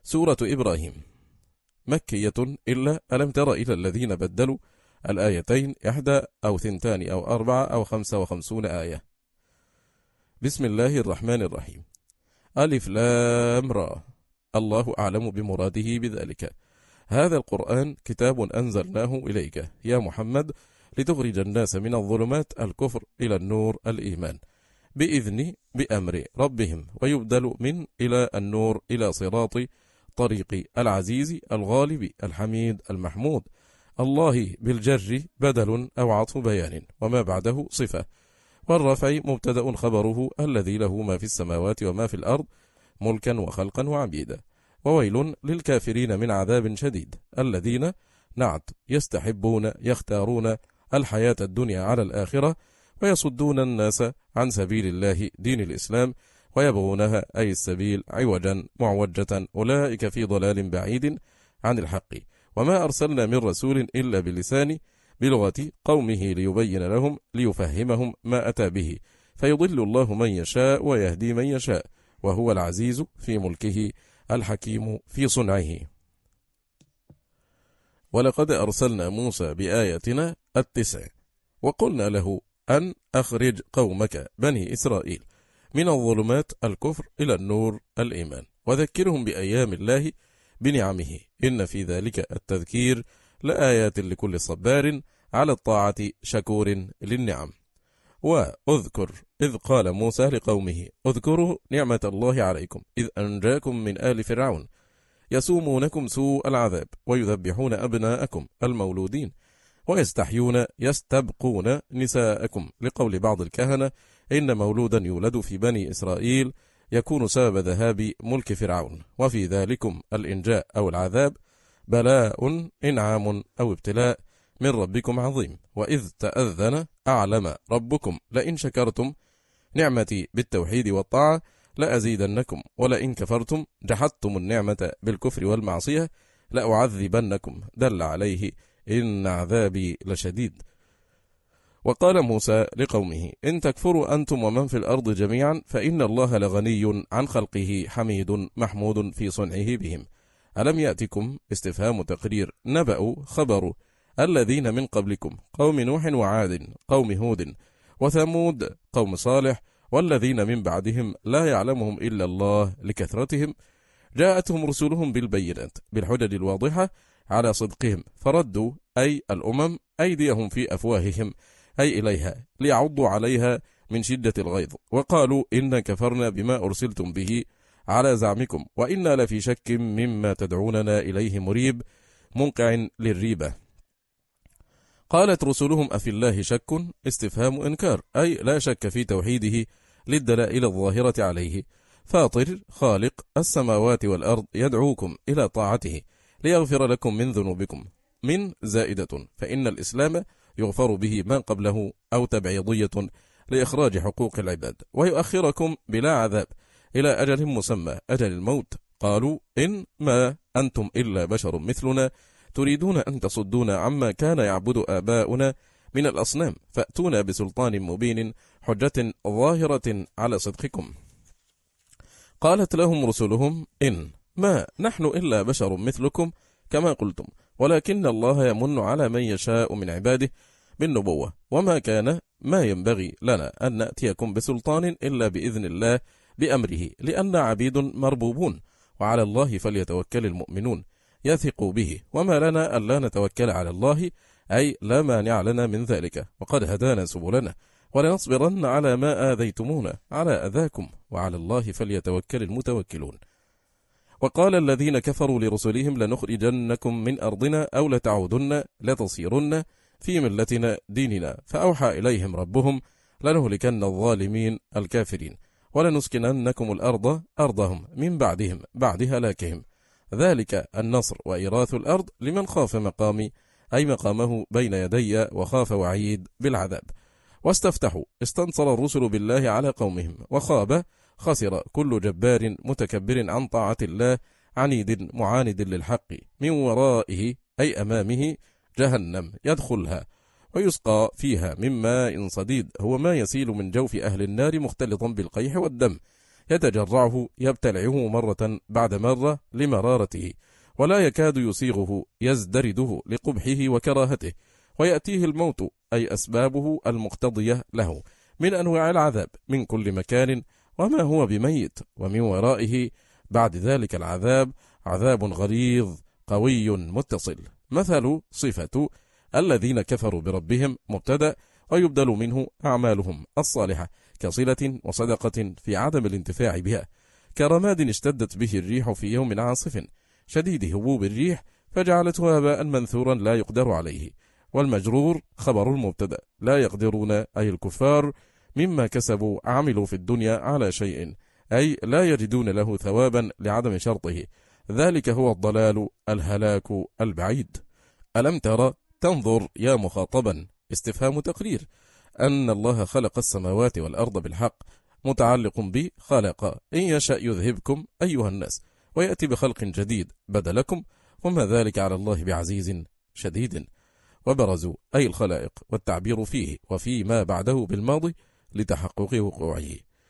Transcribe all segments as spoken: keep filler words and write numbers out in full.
سورة إبراهيم مكية، إلا ألم تر إلى الذين بدلوا الآيتين إحدى أو ثنتان أو أربعة أو خمسة وخمسون آية. بسم الله الرحمن الرحيم. ألف لام را، الله أعلم بمراده بذلك. هذا القرآن كتاب أنزلناه إليك يا محمد لتخرج الناس من الظلمات الكفر إلى النور الإيمان بإذن بأمر ربهم، ويبدل من إلى النور إلى صراط طريق العزيز الغالب الحميد المحمود. الله بالجر بدل أو عطف بيان، وما بعده صفة، والرفع مبتدأ خبره الذي له ما في السماوات وما في الأرض ملكا وخلقا وعبيدا. وويل للكافرين من عذاب شديد، الذين نعت يستحبون يختارون الحياة الدنيا على الآخرة، ويصدون الناس عن سبيل الله دين الإسلام، ويبغونها أي السبيل عوجا معوجة، أولئك في ضلال بعيد عن الحق. وما أرسلنا من رسول إلا بلسان بلغة قومه ليبين لهم ليفهمهم ما أتى به، فيضل الله من يشاء ويهدي من يشاء، وهو العزيز في ملكه الحكيم في صنعه. ولقد أرسلنا موسى بآياتنا التسع، وقلنا له أن أخرج قومك بني إسرائيل من الظلمات الكفر إلى النور الإيمان، وذكرهم بأيام الله بنعمه، إن في ذلك التذكير لآيات لكل صبار على الطاعة شكور للنعم. وأذكر إذ قال موسى لقومه اذكروا نعمة الله عليكم إذ أنجاكم من آل فرعون يسومونكم سوء العذاب ويذبحون أبناءكم المولودين ويستحيون يستبقون نساءكم، لقول بعض الكهنة إن مولودا يولد في بني إسرائيل يكون سبب ذهاب ملك فرعون، وفي ذلكم الإنجاء أو العذاب بلاء إنعام أو ابتلاء من ربكم عظيم. وإذ تأذن أعلم ربكم لئن شكرتم نعمتي بالتوحيد والطاعة لأزيدنكم ولئن كفرتم جحدتم النعمة بالكفر والمعصية لأعذبنكم، دل عليه إن عذابي لشديد. وقال موسى لقومه إن تكفروا أنتم ومن في الأرض جميعا فإن الله لغني عن خلقه حميد محمود في صنعه بهم. ألم يأتكم استفهام تقرير نبأ خبر الذين من قبلكم قوم نوح وعاد قوم هود وثمود قوم صالح والذين من بعدهم لا يعلمهم إلا الله لكثرتهم، جاءتهم رسلهم بالبينات بالحجج الواضحة على صدقهم، فردوا أي الأمم أيديهم في أفواههم أي إليها ليعضوا عليها من شدة الغيظ، وقالوا إن كفرنا بما أرسلتم به على زعمكم وإنا لفي شك مما تدعوننا إليه مريب منقع للريبة. قالت رسلهم أفي الله شك استفهام إنكار أي لا شك في توحيده للدلائل الظاهرة عليه. فاطر خالق السماوات والأرض يدعوكم إلى طاعته ليغفر لكم من ذنوبكم، من زائدة فإن الإسلام يغفر به ما قبله أو تبعيضية لإخراج حقوق العباد، ويؤخركم بلا عذاب إلى أجل مسمى أجل الموت. قالوا إن ما أنتم إلا بشر مثلنا تريدون أن تصدونا عما كان يعبد آباؤنا من الأصنام فأتونا بسلطان مبين حجة ظاهرة على صدقكم. قالت لهم رسلهم إن ما نحن إلا بشر مثلكم كما قلتم، ولكن الله يمن على من يشاء من عباده بالنبوة، وما كان ما ينبغي لنا أن نأتيكم بسلطان إلا بإذن الله بأمره، لأن عبيد مربوبون وعلى الله فليتوكل المؤمنون يثقوا به، وما لنا ألا نتوكل على الله أي لا مانع لنا من ذلك، وقد هدانا سبلنا ولنصبرن على ما آذيتمونا على أذاكم وعلى الله فليتوكل المتوكلون. وقال الذين كفروا لرسلهم لنخرجنكم من أرضنا أو لتعودن لتصيرن في ملتنا ديننا، فأوحى إليهم ربهم لنهلكن الظالمين الكافرين ولنسكننكم الأرض أرضهم من بعدهم بعد هلاكهم، ذلك النصر وإيراث الأرض لمن خاف مقامي أي مقامه بين يدي وخاف وعيد بالعذاب. واستفتحوا استنصر الرسل بالله على قومهم، وخاب خسر كل جبار متكبر عن طاعة الله عنيد معاند للحق، من ورائه أي أمامه جهنم يدخلها ويسقى فيها من ماء صديد هو ما يسيل من جوف أهل النار مختلطا بالقيح والدم يتجرعه يبتلعه مرة بعد مرة لمرارته، ولا يكاد يسيغه يزدرده لقبحه وكراهته، ويأتيه الموت أي أسبابه المقتضية له من أنواع العذاب من كل مكان، وما هو بميت، ومن ورائه بعد ذلك العذاب عذاب غليظ قوي متصل. مثل صفة الذين كفروا بربهم مبتدأ، ويبدل منه أعمالهم الصالحة كصلة وصدقة في عدم الانتفاع بها، كرماد اشتدت به الريح في يوم عاصف شديد هبوب الريح فجعلته هباء منثورا لا يقدر عليه. والمجرور خبر المبتدأ لا يقدرون أي الكفار مما كسبوا عملوا في الدنيا على شيء، أي لا يجدون له ثوابا لعدم شرطه، ذلك هو الضلال الهلاك البعيد. ألم ترى تنظر يا مخاطبا استفهام تقرير أن الله خلق السماوات والأرض بالحق متعلق بخلق، إن يشاء يذهبكم أيها الناس ويأتي بخلق جديد بدلكم، وما ذلك على الله بعزيز شديد. وبرزوا أي الخلائق والتعبير فيه وفي ما بعده بالماضي لتحقق وقوعه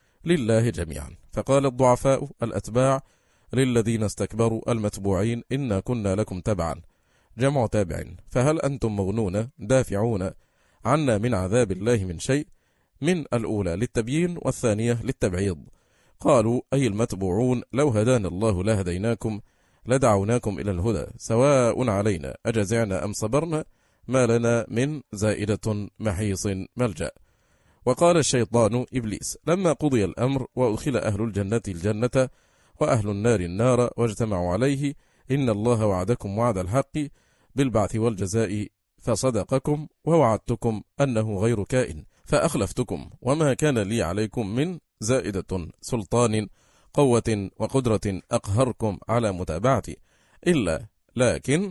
لله جميعا، فقال الضعفاء الأتباع للذين استكبروا المتبوعين إنا كنا لكم تبعا جمع تابع، فهل أنتم مغنون دافعون عنا من عذاب الله من شيء؟ من الأولى للتبيين والثانية للتبعيض. قالوا أي المتبوعون لو هدانا الله لهديناكم لدعوناكم إلى الهدى سواء علينا أجزعنا أم صبرنا ما لنا من زائدة محيص ملجأ. وقال الشيطان إبليس لما قضي الأمر وأدخل أهل الجنة الجنة وأهل النار النار واجتمعوا عليه إن الله وعدكم وعد الحق بالبعث والجزاء فصدقكم ووعدتكم أنه غير كائن فأخلفتكم وما كان لي عليكم من زائدة سلطان قوة وقدرة أقهركم على متابعتي إلا لكن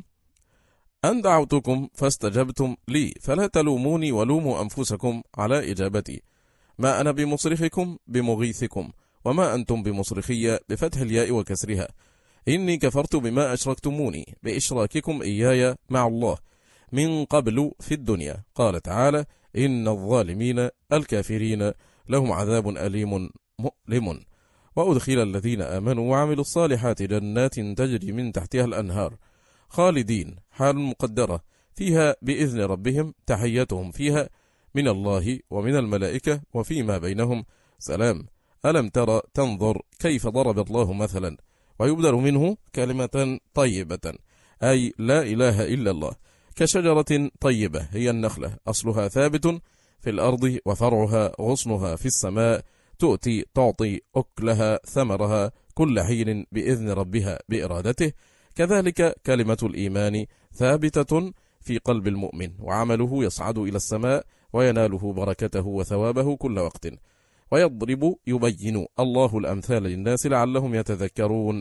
أن دعوتكم فاستجبتم لي فلا تلوموني ولوموا أنفسكم على إجابتي، ما أنا بمصرخكم بمغيثكم وما أنتم بمصرخية بفتح الياء وكسرها، إني كفرت بما أشركتموني بإشراككم إياي مع الله من قبل في الدنيا. قال تعالى إن الظالمين الكافرين لهم عذاب أليم مؤلم. وأدخل الذين آمنوا وعملوا الصالحات جنات تجري من تحتها الأنهار خالدين حال مقدرة فيها بإذن ربهم تحيتهم فيها من الله ومن الملائكة وفيما بينهم سلام. ألم ترى تنظر كيف ضرب الله مثلا ويبدل منه كلمة طيبة أي لا إله إلا الله كشجرة طيبة هي النخلة أصلها ثابت في الأرض وفرعها غصنها في السماء تؤتي تعطي أكلها ثمرها كل حين بإذن ربها بإرادته، كذلك كلمة الإيمان ثابتة في قلب المؤمن وعمله يصعد إلى السماء ويناله بركته وثوابه كل وقت. ويضرب يبين الله الأمثال للناس لعلهم يتذكرون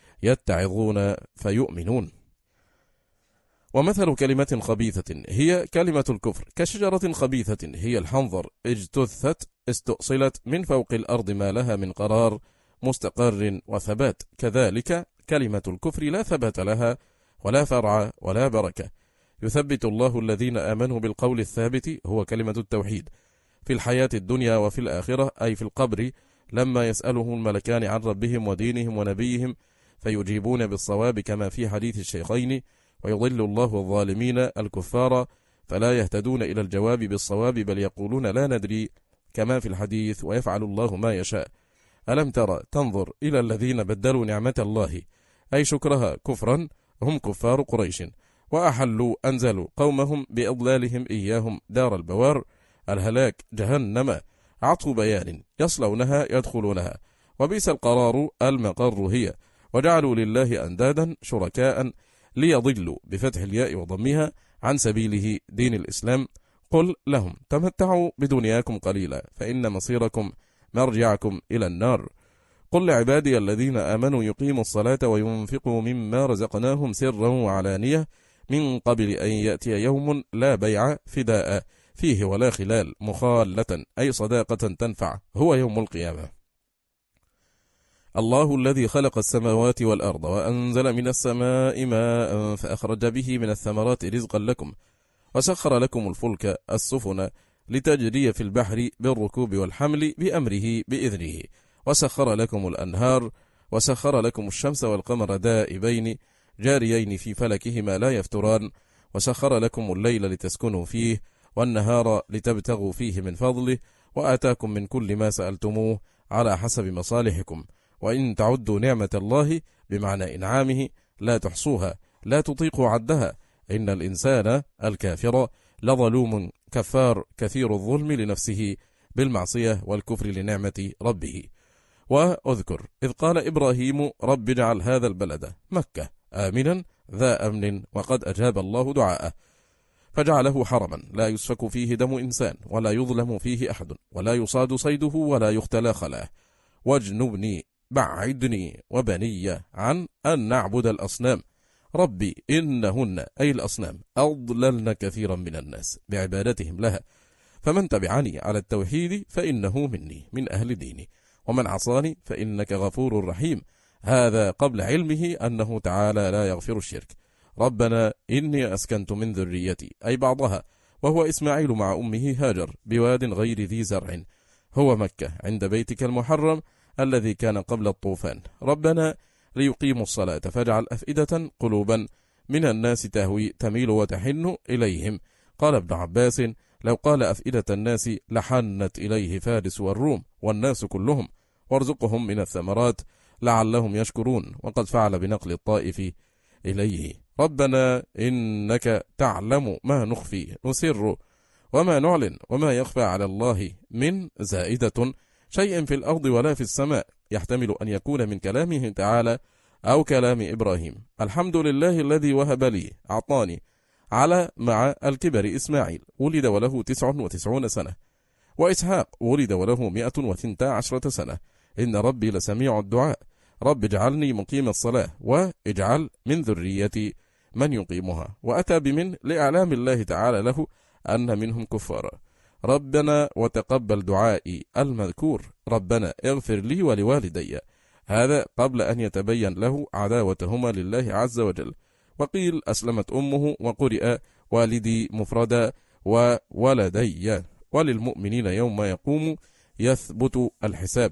يتعظون فيؤمنون. ومثل كلمة خبيثة هي كلمة الكفر كشجرة خبيثة هي الحنظر اجتثت استؤصلت من فوق الأرض ما لها من قرار مستقر وثبات، كذلك كلمة الكفر لا ثبات لها ولا فرع ولا بركة. يثبت الله الذين آمنوا بالقول الثابت هو كلمة التوحيد في الحياة الدنيا وفي الآخرة أي في القبر لما يسأله الملكان عن ربهم ودينهم ونبيهم فيجيبون بالصواب كما في حديث الشيخين، ويضل الله الظالمين الكفار فلا يهتدون إلى الجواب بالصواب بل يقولون لا ندري كما في الحديث ويفعل الله ما يشاء. ألم ترى تنظر إلى الذين بدلوا نعمة الله أي شكرها كفرا هم كفار قريش وأحلوا أنزلوا قومهم بإضلالهم إياهم دار البوار الهلاك جهنم عطف بيان يصلونها يدخلونها وبئس القرار المقر هي، وجعلوا لله أندادا شركاء ليضلوا بفتح الياء وضمها عن سبيله دين الإسلام. قل لهم تمتعوا بدنياكم قليلا فإن مصيركم مرجعكم إلى النار. قل لعبادي الذين آمنوا يقيموا الصلاة وينفقوا مما رزقناهم سرا وعلانية من قبل أن يأتي يوم لا بيع فداء فيه ولا خلال مخالة أي صداقة تنفع هو يوم القيامة. الله الذي خلق السماوات والأرض وأنزل من السماء ماء فأخرج به من الثمرات رزقا لكم وسخر لكم الفلك السفن لتجري في البحر بالركوب والحمل بأمره بإذنه وسخر لكم الأنهار، وسخر لكم الشمس والقمر دائبين جاريين في فلكهما لا يفتران، وسخر لكم الليل لتسكنوا فيه والنهار لتبتغوا فيه من فضله، وآتاكم من كل ما سألتموه على حسب مصالحكم، وإن تعدوا نعمة الله بمعنى إنعامه لا تحصوها، لا تطيقوا عدها، إن الإنسان الكافر لظلوم كفار كثير الظلم لنفسه بالمعصية والكفر لنعمة ربه. وأذكر إذ قال إبراهيم رب اجعل هذا البلد مكة آمنا ذا أمن، وقد أجاب الله دعاءه فجعله حرما لا يسفك فيه دم إنسان ولا يظلم فيه أحد ولا يصاد صيده ولا يختلى خلاه، واجنبني بعدني وبني عن أن نعبد الأصنام، ربي إنهن أي الأصنام أضللن كثيرا من الناس بعبادتهم لها، فمن تبعني على التوحيد فإنه مني من أهل ديني، ومن عصاني فإنك غفور رحيم. هذا قبل علمه أنه تعالى لا يغفر الشرك. ربنا إني أسكنت من ذريتي أي بعضها، وهو إسماعيل مع أمه هاجر بواد غير ذي زرع، هو مكة عند بيتك المحرم الذي كان قبل الطوفان، ربنا ليقيموا الصلاة فاجعل أفئدة قلوبا من الناس تهوي تميل وتحن إليهم. قال ابن عباس لو قال أفئدة الناس لحنت إليه فارس والروم والناس كلهم، وارزقهم من الثمرات لعلهم يشكرون، وقد فعل بنقل الطائف إليه. ربنا إنك تعلم ما نخفي نسر وما نعلن وما يخفى على الله من زائدة شيء في الأرض ولا في السماء، يحتمل أن يكون من كلامه تعالى أو كلام إبراهيم. الحمد لله الذي وهب لي أعطاني على مع الكبر إسماعيل ولد وله تسع وتسعون سنة، وإسحاق ولد وله مئة وثنتا عشرة سنة، إن ربي لسميع الدعاء، رب اجعلني مقيم الصلاة واجعل من ذريتي من يقيمها، وأتى بمن لإعلام الله تعالى له أن منهم كفارا. ربنا وتقبل دعائي المذكور، ربنا اغفر لي ولوالدي، هذا قبل أن يتبين له عداوتهما لله عز وجل. وقيل أسلمت أمه، وقرئ والدي مفردا وولدي، وللمؤمنين يوم يقوم يثبت الحساب.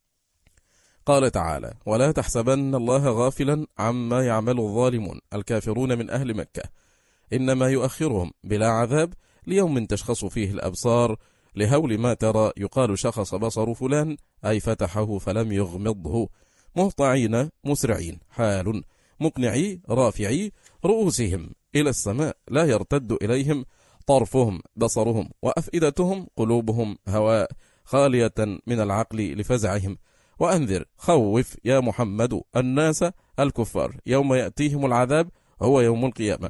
قال تعالى ولا تحسبن الله غافلا عما يعمل الظالمون الكافرون من أهل مكة، إنما يؤخرهم بلا عذاب ليوم تشخص فيه الأبصار، لهول ما ترى يقال شخص بصر فلان أي فتحه فلم يغمضه، مهطعين مسرعين حال مقنعي رافعي رؤوسهم إلى السماء لا يرتد إليهم طرفهم بصرهم، وأفئدتهم قلوبهم هواء خالية من العقل لفزعهم. وأنذر خوف يا محمد الناس الكفار يوم يأتيهم العذاب هو يوم القيامة،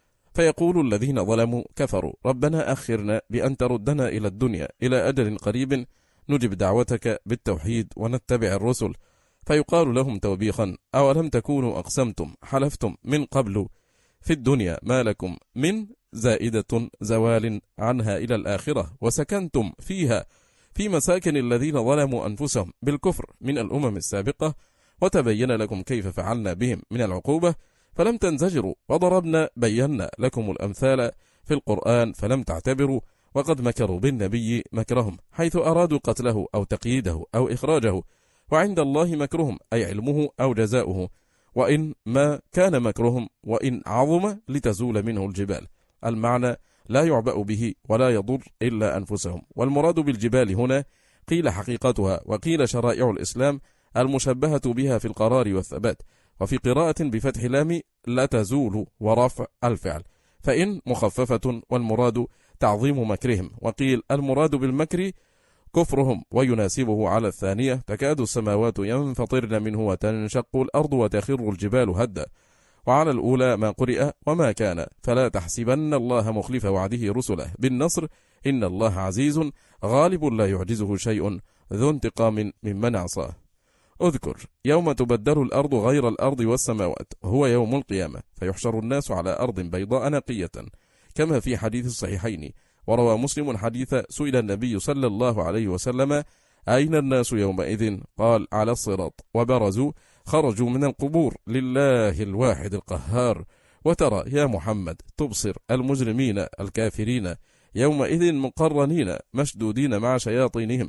فيقول الذين ظلموا كفروا ربنا أخرنا بأن تردنا إلى الدنيا إلى أجل قريب نجب دعوتك بالتوحيد ونتبع الرسل، فيقال لهم توبيخا أولم تكونوا أقسمتم حلفتم من قبل في الدنيا ما لكم من زائدة زوال عنها إلى الآخرة، وسكنتم فيها في مساكن الذين ظلموا أنفسهم بالكفر من الأمم السابقة، وتبين لكم كيف فعلنا بهم من العقوبة فلم تنزجروا، وضربنا بينا لكم الأمثال في القرآن فلم تعتبروا، وقد مكروا بالنبي مكرهم حيث أرادوا قتله أو تقييده أو إخراجه، وعند الله مكرهم أي علمه أو جزاؤه، وإن ما كان مكرهم وإن عظم لتزول منه الجبال، المعنى لا يعبأ به ولا يضر إلا أنفسهم. والمراد بالجبال هنا قيل حقيقتها، وقيل شرائع الإسلام المشبهة بها في القرار والثبات، وفي قراءة بفتح لام لا تزول ورفع الفعل، فإن مخففة والمراد تعظيم مكرهم. وقيل المراد بالمكر كفرهم، ويناسبه على الثانية تكاد السماوات ينفطرن منه وتنشق الأرض وتخر الجبال هدا، وعلى الأولى ما قرئ وما كان فلا تحسبن الله مخلف وعده رسله بالنصر، إن الله عزيز غالب لا يعجزه شيء ذو انتقام ممن عصاه. اذكر يوم تبدل الأرض غير الأرض والسماوات هو يوم القيامة، فيحشر الناس على أرض بيضاء نقية كما في حديث الصحيحين. وروى مسلم حديث سئل النبي صلى الله عليه وسلم أين الناس يومئذ؟ قال على الصراط، وبرزوا خرجوا من القبور لله الواحد القهار. وترى يا محمد تبصر المجرمين الكافرين يومئذ مقرنين مشدودين مع شياطينهم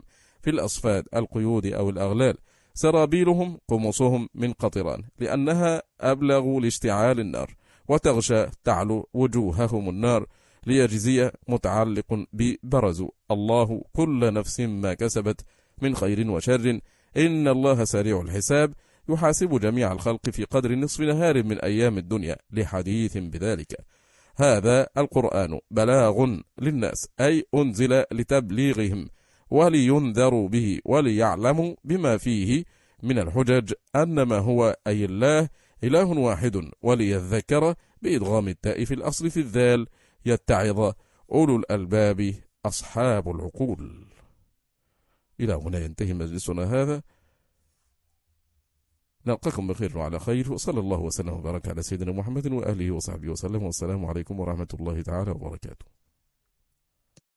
في الأصفاد القيود أو الأغلال، سرابيلهم قمصهم من قطران لأنها أبلغ لاشتعال النار، وتغشى تعلو وجوههم النار، ليجزي متعلق ببرز الله كل نفس ما كسبت من خير وشر، إن الله سريع الحساب، يحاسب جميع الخلق في قدر نصف نهار من أيام الدنيا، لحديث بذلك. هذا القرآن بلاغ للناس، أي أنزل لتبليغهم ولينذروا به وليعلموا بما فيه من الحجج أنما هو أي الله إله واحد، وليذكر بإدغام التاء في الأصل في الذال، يتعظ أولو الألباب أصحاب العقول. إلى هنا ينتهي مجلسنا هذا، نلقاكم بخير وعلى خير، وصلى الله وسلم وبارك على سيدنا محمد وآله وصحبه وسلم، والسلام عليكم ورحمة الله تعالى وبركاته.